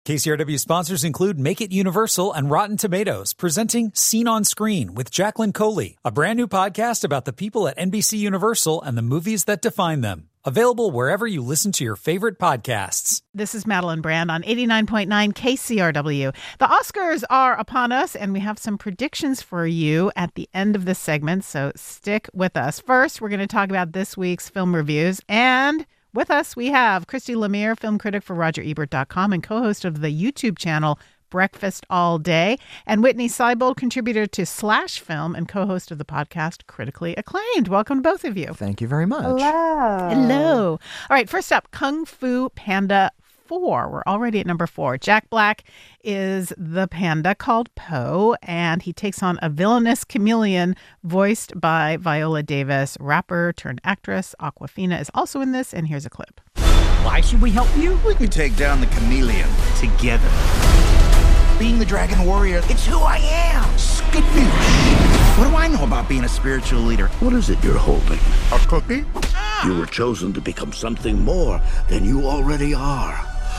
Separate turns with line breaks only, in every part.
KCRW sponsors include Make It Universal and Rotten Tomatoes, presenting Scene on Screen with Jacqueline Coley, a brand new podcast about the people at NBC Universal and the movies that define them. Available wherever you listen to your favorite podcasts.
This is Madeline Brand on 89.9 KCRW. The Oscars are upon us, and we have some predictions for you at the end of this segment, so stick with us. First, we're going to talk about this week's film reviews, and with us, we have Christy Lemire, film critic for RogerEbert.com and co-host of the YouTube channel Breakfast All Day, and Whitney Seibold, contributor to Slash Film and co-host of the podcast Critically Acclaimed. Welcome to both of you.
Thank you very much.
Hello. All right, first up, Kung Fu Panda 4. We're already at number 4. Jack Black is the panda called Po, and he takes on a villainous chameleon voiced by Viola Davis. Rapper turned actress Awkwafina is also in this, and here's a clip.
Why should we help you?
We can take down the chameleon together. Being the Dragon Warrior, it's who I am. Skadoosh. What do I know about being a spiritual leader?
What is it you're holding?
A cookie?
You were chosen to become something more than you already are.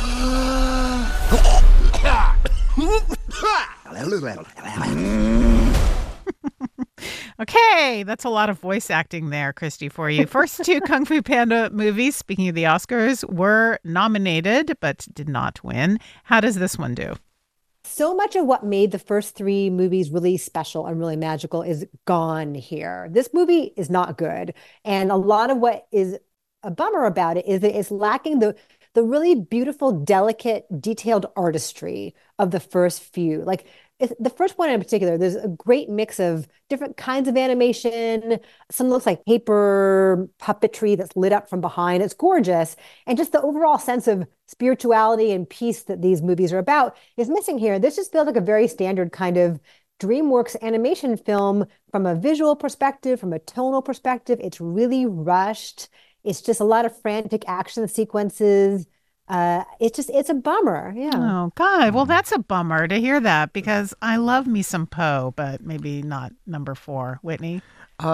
Okay, that's a lot of voice acting there, Christy, for you. First two Kung Fu Panda movies, speaking of the Oscars, were nominated but did not win. How does this one do?
So much of what made the first three movies really special and really magical is gone here. This movie is not good. And a lot of what is a bummer about it is that it's lacking the really beautiful, delicate, detailed artistry of the first few. Like the first one in particular, there's a great mix of different kinds of animation. Some looks like paper puppetry that's lit up from behind. It's gorgeous. And just the overall sense of spirituality and peace that these movies are about is missing here. This just feels like a very standard kind of DreamWorks animation film from a visual perspective, from a tonal perspective. It's really rushed. It's just a lot of frantic action sequences. It's a bummer. Yeah.
Oh, God. Well, that's a bummer to hear that because I love me some Poe, but maybe not number 4. Whitney?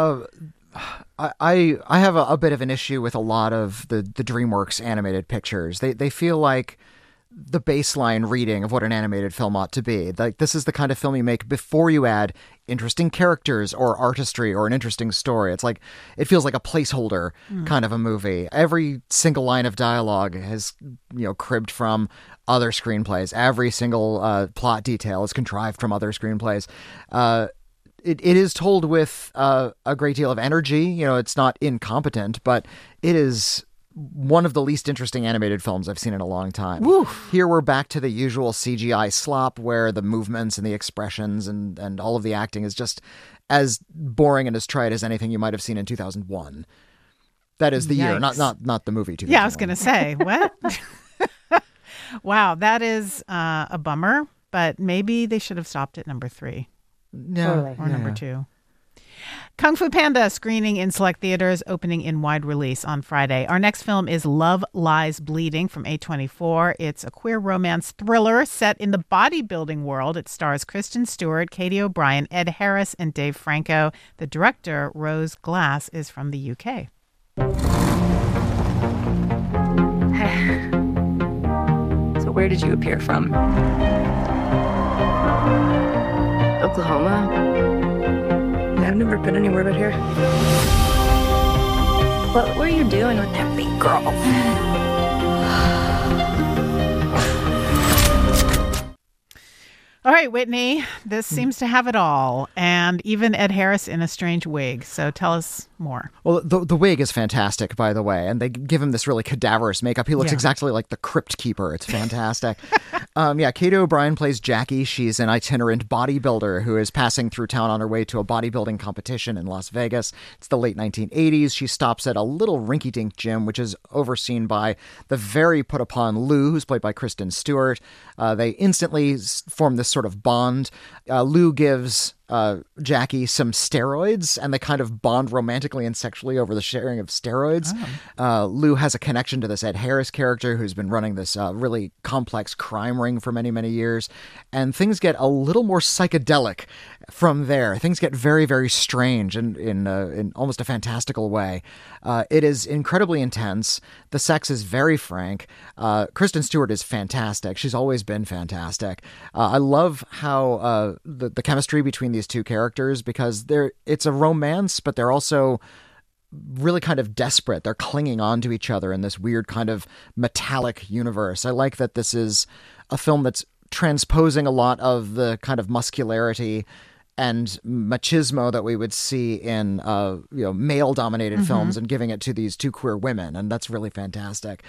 I have a bit of an issue with a lot of the DreamWorks animated pictures. They feel like the baseline reading of what an animated film ought to be. Like, this is the kind of film you make before you add interesting characters or artistry or an interesting story. It's like, it feels like a placeholder kind of a movie. Every single line of dialogue has, cribbed from other screenplays. Every single plot detail is contrived from other screenplays. It is told with a great deal of energy. It's not incompetent, but it is one of the least interesting animated films I've seen in a long time.
Woo.
Here we're back to the usual CGI slop where the movements and the expressions and all of the acting is just as boring and as trite as anything you might have seen in 2001. That is the year, not the movie 2001.
Yeah, I was going to say, what? Wow, that is a bummer, but maybe they should have stopped at number 3.
No,
totally.
Or number 2. Kung Fu Panda screening in select theaters, opening in wide release on Friday. Our next film is Love Lies Bleeding from A24. It's a queer romance thriller set in the bodybuilding world. It stars Kristen Stewart, Katie O'Brien, Ed Harris, and Dave Franco. The director, Rose Glass, is from the UK.
So where did you appear from? Oklahoma. I've never been anywhere but here. What were you doing with that big girl?
All right, Whitney, this seems to have it all, and even Ed Harris in a strange wig. So tell us more.
Well, the wig is fantastic, by the way, and they give him this really cadaverous makeup. He looks exactly like the Crypt Keeper. It's fantastic. Katie O'Brien plays Jackie. She's an itinerant bodybuilder who is passing through town on her way to a bodybuilding competition in Las Vegas. It's the late 1980s. She stops at a little rinky-dink gym, which is overseen by the very put-upon Lou, who's played by Kristen Stewart. They instantly form this sort of bond. Lou gives Jackie some steroids, and they kind of bond romantically and sexually over the sharing of steroids. Lou has a connection to this Ed Harris character who's been running this really complex crime ring for many, many years. And things get a little more psychedelic from there. Things get very, very strange in almost a fantastical way. It is incredibly intense. The sex is very frank. Kristen Stewart is fantastic. She's always been fantastic. I love how the chemistry between these two characters, because it's a romance, but they're also really kind of desperate. They're clinging on to each other in this weird kind of metallic universe. I like that this is a film that's transposing a lot of the kind of muscularity and machismo that we would see in male-dominated films and giving it to these two queer women, and that's really fantastic.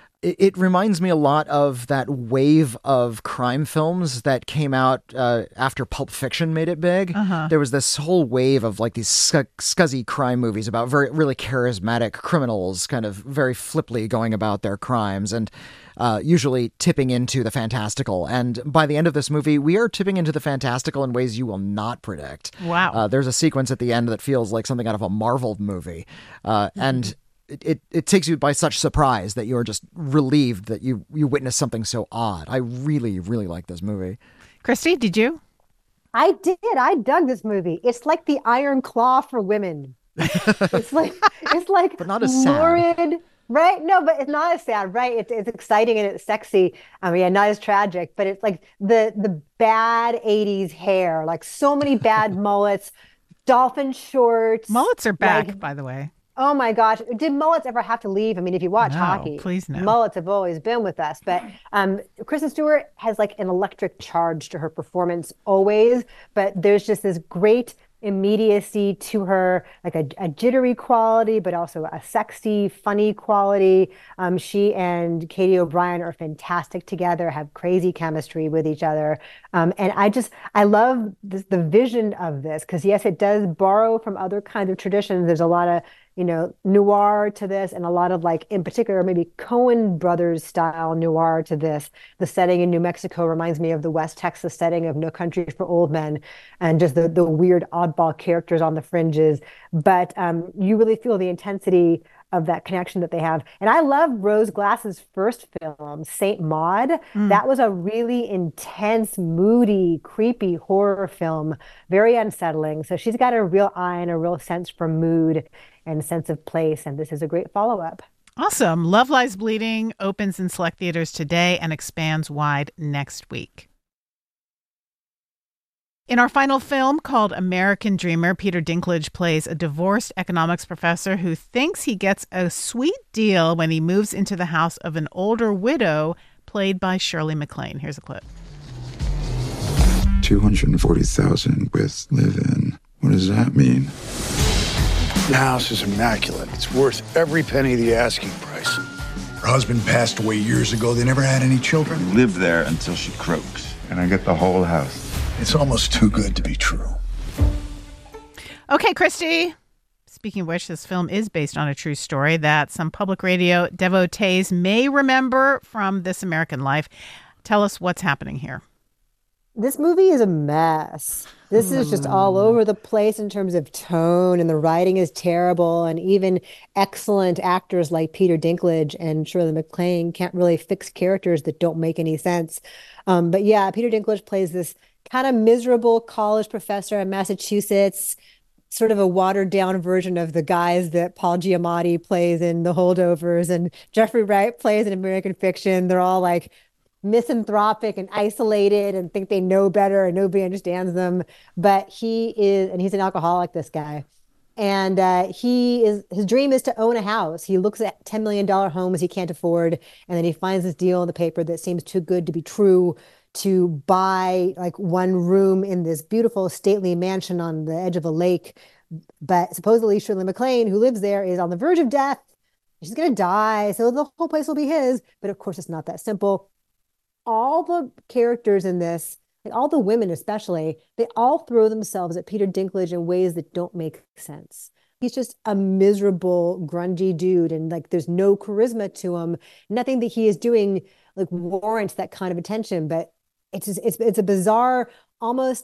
It reminds me a lot of that wave of crime films that came out after Pulp Fiction made it big. There was this whole wave of like these scuzzy crime movies about really charismatic criminals kind of very flippantly going about their crimes and usually tipping into the fantastical. And by the end of this movie, we are tipping into the fantastical in ways you will not predict.
Wow.
There's a sequence at the end that feels like something out of a Marvel movie. And it takes you by such surprise that you're just relieved that you witnessed something so odd. I really, really like this movie.
Christy, did you?
I did. I dug this movie. It's like the Iron Claw for women. It's like
but not as sad.
lurid, right? No, but it's not as sad, right? It's exciting and it's sexy. I mean, not as tragic, but it's like the bad 80s hair, like so many bad mullets, dolphin shorts.
Mullets are back, by the way.
Oh my gosh. Did mullets ever have to leave? I mean, if you watch hockey,
please no.
Mullets have always been with us. But Kristen Stewart has like an electric charge to her performance always. But there's just this great immediacy to her, like a jittery quality, but also a sexy, funny quality. She and Katie O'Brien are fantastic together, have crazy chemistry with each other. And I love the vision of this, because yes, it does borrow from other kinds of traditions. There's a lot of noir to this, and a lot of, like, in particular, maybe Coen Brothers style noir to this. The setting in New Mexico reminds me of the West Texas setting of No Country for Old Men, and just the weird oddball characters on the fringes. But you really feel the intensity of that connection that they have. And I love Rose Glass's first film, Saint Maud. That was a really intense, moody, creepy horror film, very unsettling. So she's got a real eye and a real sense for mood and sense of place. And this is a great follow-up.
Awesome. Love Lies Bleeding opens in select theaters today and expands wide next week. In our final film, called American Dreamer, Peter Dinklage plays a divorced economics professor who thinks he gets a sweet deal when he moves into the house of an older widow, played by Shirley MacLaine. Here's a clip.
$240,000 with live-in. What does that mean?
The house is immaculate. It's worth every penny of the asking price.
Her husband passed away years ago. They never had any children.
We live there until she croaks. And I get the whole house.
It's almost too good to be true.
Okay, Christy. Speaking of which, this film is based on a true story that some public radio devotees may remember from This American Life. Tell us what's happening here.
This movie is a mess. This is just all over the place in terms of tone, and the writing is terrible, and even excellent actors like Peter Dinklage and Shirley MacLaine can't really fix characters that don't make any sense. But yeah, Peter Dinklage plays this kind of miserable college professor in Massachusetts, sort of a watered down version of the guys that Paul Giamatti plays in The Holdovers and Jeffrey Wright plays in American Fiction. They're all like misanthropic and isolated and think they know better and nobody understands them. But he's an alcoholic, this guy. And his dream is to own a house. He looks at $10 million homes he can't afford. And then he finds this deal in the paper that seems too good to be true, to buy like one room in this beautiful stately mansion on the edge of a lake. But supposedly Shirley MacLaine, who lives there, is on the verge of death. She's going to die. So the whole place will be his. But of course, it's not that simple. All the characters in this, like all the women especially, they all throw themselves at Peter Dinklage in ways that don't make sense. He's just a miserable, grungy dude, and like there's no charisma to him. Nothing that he is doing like warrants that kind of attention. But it's a bizarre, almost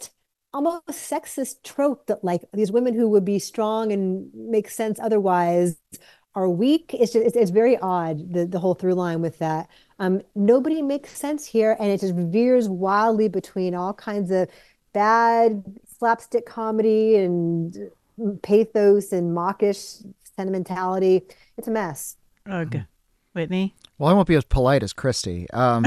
almost sexist trope that like these women who would be strong and make sense otherwise are weak. It's very odd, the whole through line with that. Nobody makes sense here, and it just veers wildly between all kinds of bad slapstick comedy and pathos and mawkish sentimentality. It's a mess.
Ugh. Whitney?
Well, I won't be as polite as Christy.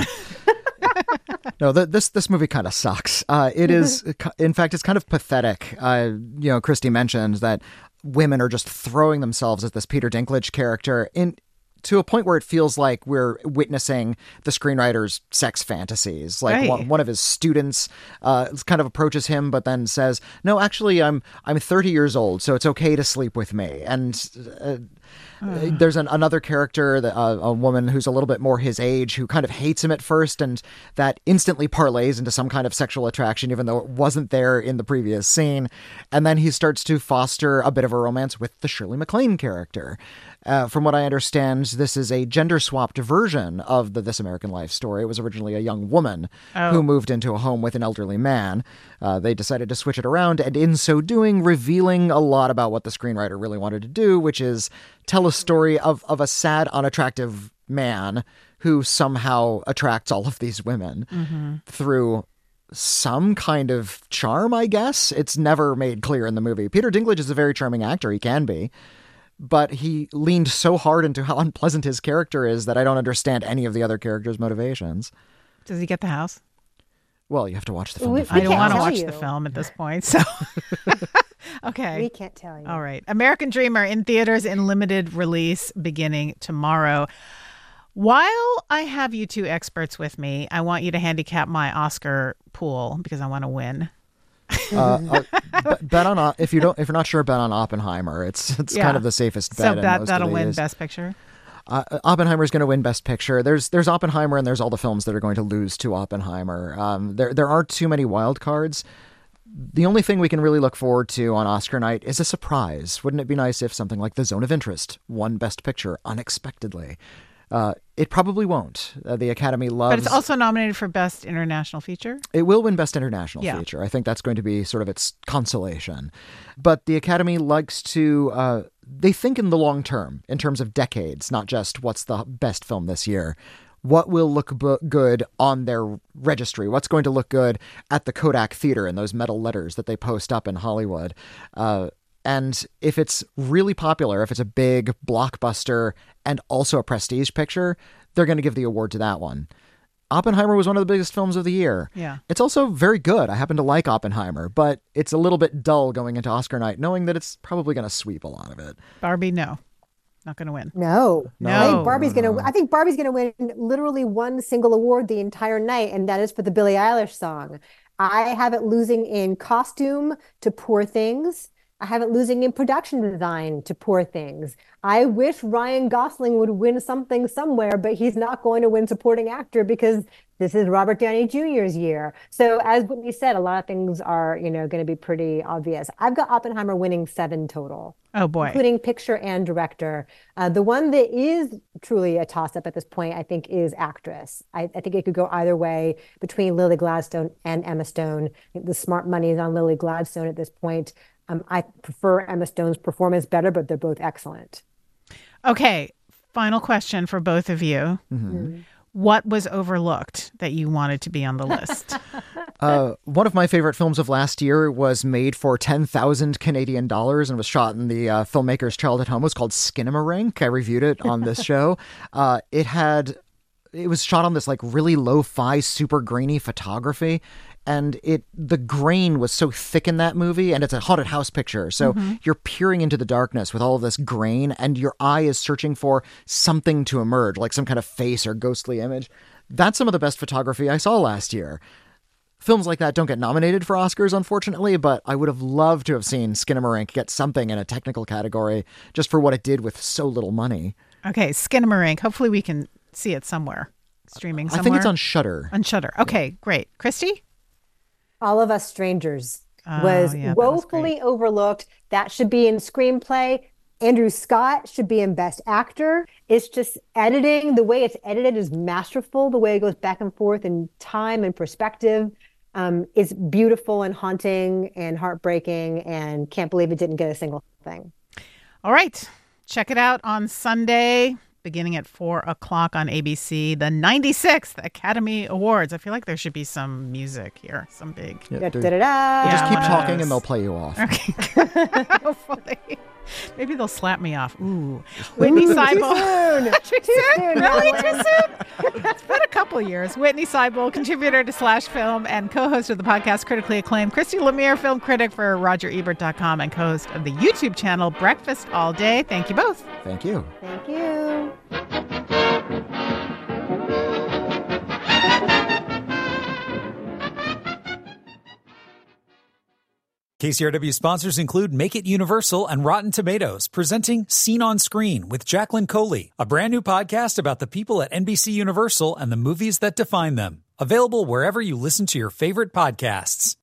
No, this movie kind of sucks. It is, in fact, it's kind of pathetic. Christy mentioned that women are just throwing themselves at this Peter Dinklage character to a point where it feels like we're witnessing the screenwriter's sex fantasies. Like
right.
one of his students kind of approaches him, but then says, "No, actually, I'm 30 years old, so it's okay to sleep with me." And there's another character, a woman who's a little bit more his age, who kind of hates him at first, and that instantly parlays into some kind of sexual attraction, even though it wasn't there in the previous scene. And then he starts to foster a bit of a romance with the Shirley MacLaine character. From what I understand, this is a gender-swapped version of the This American Life story. It was originally a young woman who moved into a home with an elderly man. They decided to switch it around, and in so doing, revealing a lot about what the screenwriter really wanted to do, which is tell a story of a sad, unattractive man who somehow attracts all of these women through some kind of charm, I guess. It's never made clear in the movie. Peter Dinklage is a very charming actor. He can be. But he leaned so hard into how unpleasant his character is that I don't understand any of the other characters' motivations.
Does he get the house?
Well, you have to watch the film.
I don't want to watch the film at this point, so... Okay.
We can't tell you.
All right. American Dreamer in theaters in limited release beginning tomorrow. While I have you two experts with me, I want you to handicap my Oscar pool because I want to win.
Bet on if you're not sure, bet on Oppenheimer. It's kind of the safest bet.
So that'll win Best Picture.
Oppenheimer is going to win Best Picture. There's Oppenheimer, and there's all the films that are going to lose to Oppenheimer. There aren't too many wild cards. The only thing we can really look forward to on Oscar night is a surprise. Wouldn't it be nice if something like The Zone of Interest won Best Picture unexpectedly? It probably won't. The Academy loves...
But it's also nominated for Best International Feature?
It will win Best International Feature. I think that's going to be sort of its consolation. But the Academy likes to... they think in the long term, in terms of decades, not just what's the best film this year. What will look good on their registry? What's going to look good at the Kodak Theater and those metal letters that they post up in Hollywood? And if it's really popular, if it's a big blockbuster and also a prestige picture, they're going to give the award to that one. Oppenheimer was one of the biggest films of the year.
Yeah.
It's also very good. I happen to like Oppenheimer, but it's a little bit dull going into Oscar night, knowing that it's probably going to sweep a lot of it.
Barbie, no. Not going to win.
No. I think Barbie's going to win literally one single award the entire night, and that is for the Billie Eilish song. I have it losing in costume to Poor Things. I have it losing in production design to Poor Things. I wish Ryan Gosling would win something somewhere, but he's not going to win supporting actor because this is Robert Downey Jr.'s year. So as Whitney said, a lot of things are, going to be pretty obvious. I've got Oppenheimer winning 7 total.
Oh, boy.
Including picture and director. The one that is truly a toss-up at this point, I think, is actress. I think it could go either way between Lily Gladstone and Emma Stone. The smart money is on Lily Gladstone at this point. I prefer Emma Stone's performance better, but they're both excellent.
Okay, final question for both of you.
Mm-hmm.
What was overlooked that you wanted to be on the list?
One of my favorite films of last year was made for 10,000 Canadian dollars and was shot in the filmmaker's childhood home. It was called Skinamarink. I reviewed it on this show. It was shot on this like really lo-fi, super grainy photography. And the grain was so thick in that movie, and it's a haunted house picture. So you're peering into the darkness with all of this grain, and your eye is searching for something to emerge, like some kind of face or ghostly image. That's some of the best photography I saw last year. Films like that don't get nominated for Oscars, unfortunately, but I would have loved to have seen Skinamarink get something in a technical category just for what it did with so little money.
Okay, Skinamarink. Hopefully we can see it somewhere. Streaming somewhere.
I think it's on Shudder.
On Shudder. Okay, great. Christy?
All of Us Strangers was woefully overlooked. That should be in screenplay. Andrew Scott should be in Best Actor. It's just editing. The way it's edited is masterful. The way it goes back and forth in time and perspective. is beautiful and haunting and heartbreaking, and can't believe it didn't get a single thing.
All right. Check it out on Sunday, beginning at 4:00 on ABC, the 96th Academy Awards. I feel like there should be some music here, some big.
Yeah,
Da-da-da-da.
just keep talking and they'll play you off.
Okay. Hopefully. Maybe they'll slap me off. Ooh. Whitney Seibel.
Too soon.
Really? Too soon? It's been a couple years. Whitney Seibel, contributor to Slash Film and co-host of the podcast Critically Acclaimed. Christy Lemire, film critic for RogerEbert.com and co-host of the YouTube channel Breakfast All Day. Thank you both.
Thank you.
Thank you.
KCRW sponsors include Make It Universal and Rotten Tomatoes, presenting Scene on Screen with Jacqueline Coley, a brand new podcast about the people at NBC Universal and the movies that define them. Available wherever you listen to your favorite podcasts.